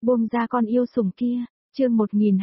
Buông ra con yêu sủng kia, chương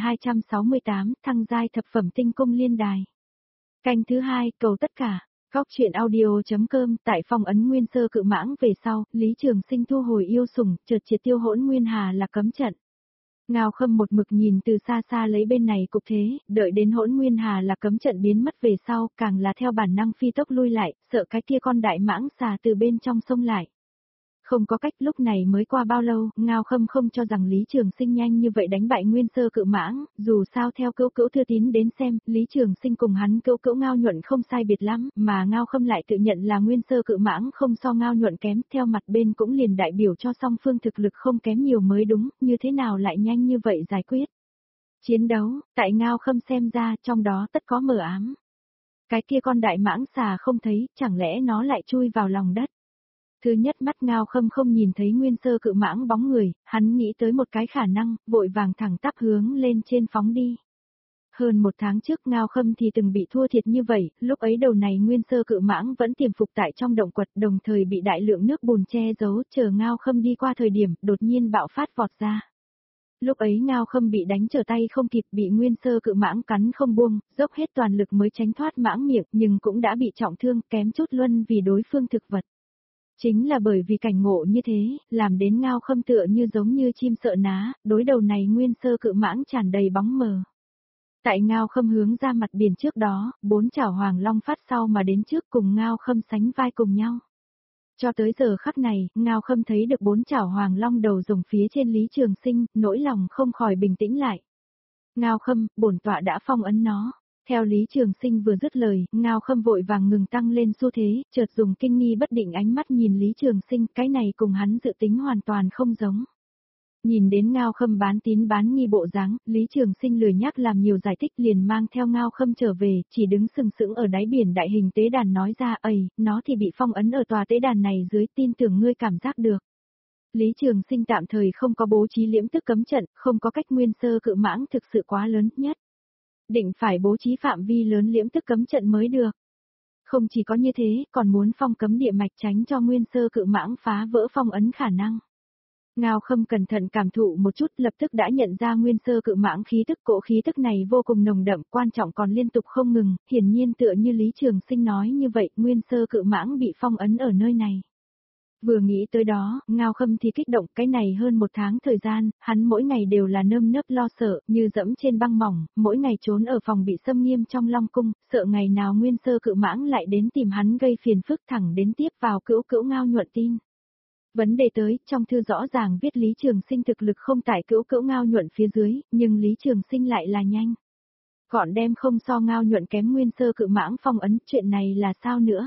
1268, thăng giai thập phẩm tinh cung liên đài. Canh thứ 2, cầu tất cả. Góc truyện audio.com. Tại phong ấn nguyên sơ cự mãng về sau, Lý Trường Sinh thu hồi yêu sủng, chợt triệt tiêu Hỗn Nguyên Hà là cấm trận. Ngao Khâm một mực nhìn từ xa xa lấy bên này cục thế, đợi đến Hỗn Nguyên Hà là cấm trận biến mất về sau, càng là theo bản năng phi tốc lui lại, sợ cái kia con đại mãng xà từ bên trong xông lại. Không có cách, lúc này mới qua bao lâu, Ngao Khâm không cho rằng Lý Trường Sinh nhanh như vậy đánh bại nguyên sơ cự mãng, dù sao theo cữu cữu thư tín đến xem, Lý Trường Sinh cùng hắn cữu cữu Ngao Nhuận không sai biệt lắm, mà Ngao Khâm lại tự nhận là nguyên sơ cự mãng không so Ngao Nhuận kém, theo mặt bên cũng liền đại biểu cho song phương thực lực không kém nhiều mới đúng, như thế nào lại nhanh như vậy giải quyết. Chiến đấu, tại Ngao Khâm xem ra, trong đó tất có mờ ám. Cái kia con đại mãng xà không thấy, chẳng lẽ nó lại chui vào lòng đất. Thứ nhất mắt Ngao Khâm không nhìn thấy nguyên sơ cự mãng bóng người, hắn nghĩ tới một cái khả năng, vội vàng thẳng tắp hướng lên trên phóng đi. Hơn một tháng trước Ngao Khâm thì từng bị thua thiệt như vậy, lúc ấy đầu này nguyên sơ cự mãng vẫn tiềm phục tại trong động quật, đồng thời bị đại lượng nước bùn che giấu, chờ Ngao Khâm đi qua thời điểm, đột nhiên bạo phát vọt ra. Lúc ấy Ngao Khâm bị đánh trở tay không kịp, bị nguyên sơ cự mãng cắn không buông, dốc hết toàn lực mới tránh thoát mãng miệng, nhưng cũng đã bị trọng thương, kém chút luân vì đối phương thực vật. Chính là bởi vì cảnh ngộ như thế, làm đến Ngao Khâm tựa như giống như chim sợ ná, đối đầu này nguyên sơ cự mãng tràn đầy bóng mờ. Tại Ngao Khâm hướng ra mặt biển trước đó, 4 chảo hoàng long phát sau mà đến trước cùng Ngao Khâm sánh vai cùng nhau. Cho tới giờ khắc này, Ngao Khâm thấy được 4 chảo hoàng long đầu rồng phía trên Lý Trường Sinh, nỗi lòng không khỏi bình tĩnh lại. Ngao Khâm, bổn tọa đã phong ấn nó. Theo Lý Trường Sinh vừa dứt lời, Ngao Khâm vội vàng ngừng tăng lên xu thế, chợt dùng kinh nghi bất định ánh mắt nhìn Lý Trường Sinh, cái này cùng hắn dự tính hoàn toàn không giống. Nhìn đến Ngao Khâm bán tín bán nghi bộ dáng, Lý Trường Sinh lười nhắc làm nhiều giải thích liền mang theo Ngao Khâm trở về, chỉ đứng sừng sững ở đáy biển đại hình tế đàn nói ra, nó thì bị phong ấn ở tòa tế đàn này dưới, tin tưởng ngươi cảm giác được. Lý Trường Sinh tạm thời không có bố trí liễm tức cấm trận, không có cách nguyên sơ cự mãng thực sự quá lớn nhất. Định phải bố trí phạm vi lớn liễm tức cấm trận mới được. Không chỉ có như thế, còn muốn phong cấm địa mạch tránh cho nguyên sơ cự mãng phá vỡ phong ấn khả năng. Ngao Khâm cẩn thận cảm thụ một chút, lập tức đã nhận ra nguyên sơ cự mãng khí tức, cỗ khí tức này vô cùng nồng đậm, quan trọng còn liên tục không ngừng, hiển nhiên tựa như Lý Trường Sinh nói như vậy, nguyên sơ cự mãng bị phong ấn ở nơi này. Vừa nghĩ tới đó, Ngao Khâm thì kích động, cái này hơn một tháng thời gian, hắn mỗi ngày đều là nơm nớp lo sợ, như dẫm trên băng mỏng, mỗi ngày trốn ở phòng bị xâm nghiêm trong Long Cung, sợ ngày nào nguyên sơ cự mãng lại đến tìm hắn gây phiền phức, thẳng đến tiếp vào cữu cữu Ngao Nhuận tin. Vấn đề tới, trong thư rõ ràng viết Lý Trường Sinh thực lực không tại cữu cữu Ngao Nhuận phía dưới, nhưng Lý Trường Sinh lại là nhanh. Gọn đem không so Ngao Nhuận kém nguyên sơ cự mãng phong ấn, chuyện này là sao nữa?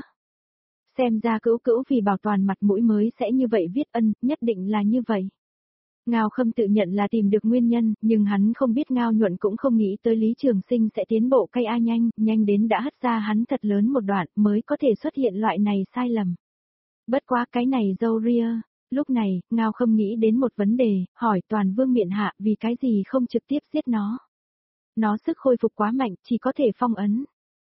Xem ra cữu cữu vì bảo toàn mặt mũi mới sẽ như vậy viết ân, nhất định là như vậy. Ngao Khâm tự nhận là tìm được nguyên nhân, nhưng hắn không biết Ngao Nhuận cũng không nghĩ tới Lý Trường Sinh sẽ tiến bộ cây a nhanh đến đã hất ra hắn thật lớn một đoạn mới có thể xuất hiện loại này sai lầm. Bất quá cái này dâu ria, lúc này, Ngao Khâm nghĩ đến một vấn đề, hỏi Toàn Vương miện hạ vì cái gì không trực tiếp giết nó. Nó sức khôi phục quá mạnh, chỉ có thể phong ấn.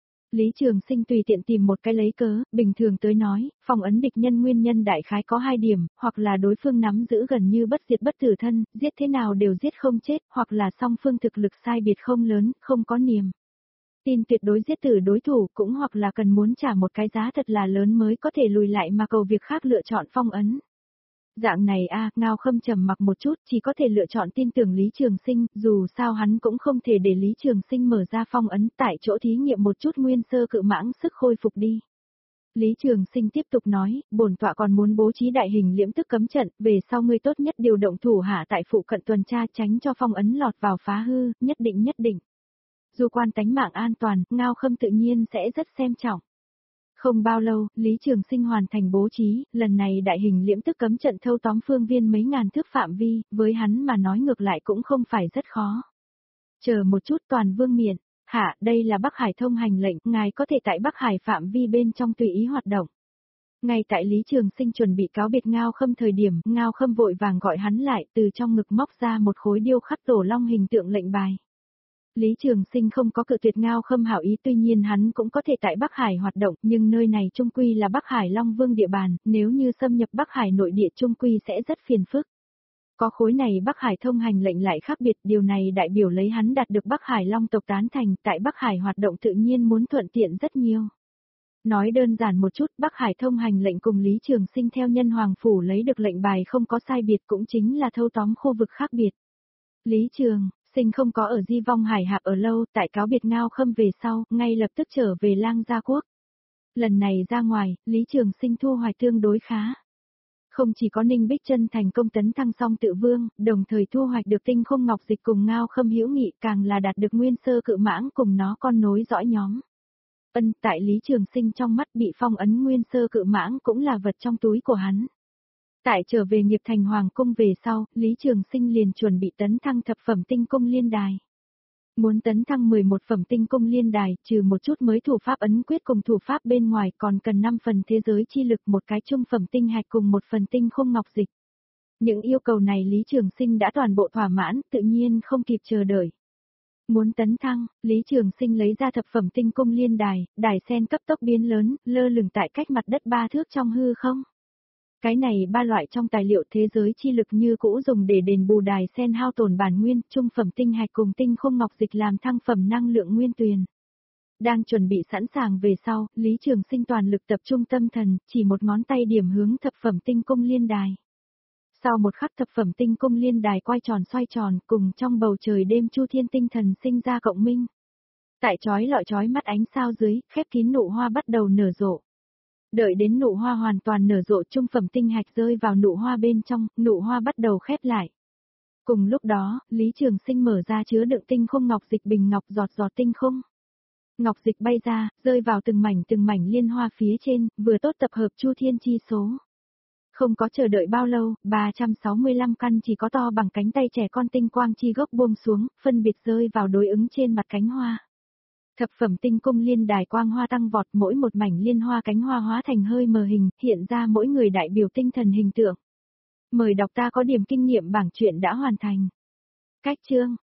Lý Trường Sinh tùy tiện tìm một cái lấy cớ, bình thường tới nói, phong ấn địch nhân nguyên nhân đại khái có 2 điểm, hoặc là đối phương nắm giữ gần như bất diệt bất tử thân, giết thế nào đều giết không chết, hoặc là song phương thực lực sai biệt không lớn, không có niềm tin tuyệt đối giết tử đối thủ, cũng hoặc là cần muốn trả một cái giá thật là lớn mới có thể lùi lại mà cầu việc khác lựa chọn phong ấn. Dạng này Ngao Khâm trầm mặc một chút, chỉ có thể lựa chọn tin tưởng Lý Trường Sinh, dù sao hắn cũng không thể để Lý Trường Sinh mở ra phong ấn, tại chỗ thí nghiệm một chút nguyên sơ cự mãng sức khôi phục đi. Lý Trường Sinh tiếp tục nói, bổn tọa còn muốn bố trí đại hình liễm tức cấm trận, về sau ngươi tốt nhất điều động thủ hạ tại phụ cận tuần tra tránh cho phong ấn lọt vào phá hư, nhất định. Dù quan tánh mạng an toàn, Ngao Khâm tự nhiên sẽ rất xem trọng. Không bao lâu, Lý Trường Sinh hoàn thành bố trí, lần này đại hình liễm tức cấm trận thâu tóm phương viên mấy ngàn thước phạm vi, với hắn mà nói ngược lại cũng không phải rất khó. Chờ một chút Toàn Vương miện, hạ, đây là Bắc Hải thông hành lệnh, ngài có thể tại Bắc Hải phạm vi bên trong tùy ý hoạt động. Ngay tại Lý Trường Sinh chuẩn bị cáo biệt Ngao Khâm thời điểm, Ngao Khâm vội vàng gọi hắn lại, từ trong ngực móc ra một khối điêu khắc tổ long hình tượng lệnh bài. Lý Trường Sinh không có cự tuyệt Ngao Khâm hảo ý, tuy nhiên hắn cũng có thể tại Bắc Hải hoạt động, nhưng nơi này trung quy là Bắc Hải Long Vương địa bàn, nếu như xâm nhập Bắc Hải nội địa trung quy sẽ rất phiền phức. Có khối này Bắc Hải thông hành lệnh lại khác biệt, điều này đại biểu lấy hắn đạt được Bắc Hải Long tộc tán thành, tại Bắc Hải hoạt động tự nhiên muốn thuận tiện rất nhiều. Nói đơn giản một chút, Bắc Hải thông hành lệnh cùng Lý Trường Sinh theo Nhân Hoàng Phủ lấy được lệnh bài không có sai biệt, cũng chính là thâu tóm khu vực khác biệt. Lý Trường Sinh không có ở Di Vong Hải Hạp ở lâu, tại cáo biệt Ngao Khâm về sau, ngay lập tức trở về Lang Gia Quốc. Lần này ra ngoài, Lý Trường Sinh thu hoạch tương đối khá. Không chỉ có Ninh Bích Chân thành công tấn thăng song tự vương, đồng thời thu hoạch được Tinh Không Ngọc Dịch cùng Ngao Khâm hữu nghị, càng là đạt được Nguyên Sơ Cự Mãng cùng nó con nối dõi nhóm. Tại Lý Trường Sinh trong mắt bị phong ấn Nguyên Sơ Cự Mãng cũng là vật trong túi của hắn. Tại trở về Nghiệp Thành Hoàng cung về sau, Lý Trường Sinh liền chuẩn bị tấn thăng thập phẩm tinh cung liên đài. Muốn tấn thăng 11 phẩm tinh cung liên đài, trừ một chút mới thủ pháp ấn quyết cùng thủ pháp bên ngoài, còn cần 5 phần thế giới chi lực, một cái trung phẩm tinh hạch cùng một phần tinh không ngọc dịch. Những yêu cầu này Lý Trường Sinh đã toàn bộ thỏa mãn, tự nhiên không kịp chờ đợi. Muốn tấn thăng, Lý Trường Sinh lấy ra thập phẩm tinh cung liên đài, đài sen cấp tốc biến lớn, lơ lửng tại cách mặt đất 3 thước trong hư không. Cái này 3 loại trong tài liệu thế giới chi lực như cũ dùng để đền bù đài sen hao tổn bản nguyên, trung phẩm tinh hạch cùng tinh không ngọc dịch làm thăng phẩm năng lượng nguyên tuyền. Đang chuẩn bị sẵn sàng về sau, Lý Trường Sinh toàn lực tập trung tâm thần, chỉ một ngón tay điểm hướng thập phẩm tinh cung liên đài. Sau một khắc thập phẩm tinh cung liên đài quay tròn xoay tròn, cùng trong bầu trời đêm chu thiên tinh thần sinh ra cộng minh. Tại chói lọi chói mắt ánh sao dưới, khép kín nụ hoa bắt đầu nở rộ. Đợi đến nụ hoa hoàn toàn nở rộ, trung phẩm tinh hạch rơi vào nụ hoa bên trong, nụ hoa bắt đầu khép lại. Cùng lúc đó, Lý Trường Sinh mở ra chứa đựng tinh không ngọc dịch bình ngọc, giọt giọt tinh không. Ngọc dịch bay ra, rơi vào từng mảnh liên hoa phía trên, vừa tốt tập hợp chu thiên chi số. Không có chờ đợi bao lâu, 365 căn chỉ có to bằng cánh tay trẻ con tinh quang chi gốc buông xuống, phân biệt rơi vào đối ứng trên mặt cánh hoa. Thập phẩm tinh cung liên đài quang hoa tăng vọt, mỗi một mảnh liên hoa cánh hoa hóa thành hơi mờ hình, hiện ra mỗi người đại biểu tinh thần hình tượng. Mời đọc ta có điểm kinh nghiệm bảng truyện đã hoàn thành. Cách chương,